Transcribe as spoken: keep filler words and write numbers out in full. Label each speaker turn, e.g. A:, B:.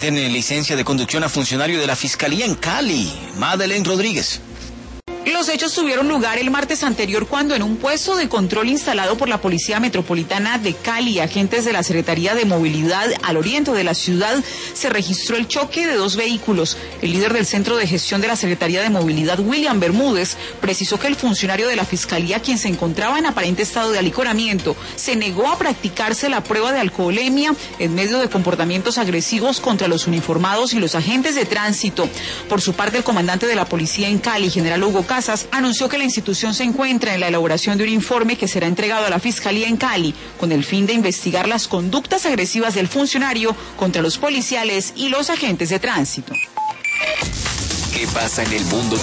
A: Tiene licencia de conducción a funcionario de la Fiscalía en Cali, Madeleine Rodríguez.
B: Los hechos tuvieron lugar el martes anterior cuando en un puesto de control instalado por la Policía Metropolitana de Cali, agentes de la Secretaría de Movilidad al oriente de la ciudad, se registró el choque de dos vehículos. El líder del Centro de Gestión de la Secretaría de Movilidad, William Bermúdez, precisó que el funcionario de la Fiscalía, quien se encontraba en aparente estado de alicoramiento, se negó a practicarse la prueba de alcoholemia en medio de comportamientos agresivos contra los uniformados y los agentes de tránsito. Por su parte, el comandante de la Policía en Cali, general Hugo Casas, anunció que la institución se encuentra en la elaboración de un informe que será entregado a la Fiscalía en Cali con el fin de investigar las conductas agresivas del funcionario contra los policiales y los agentes de tránsito.
A: ¿Qué pasa en el mundo?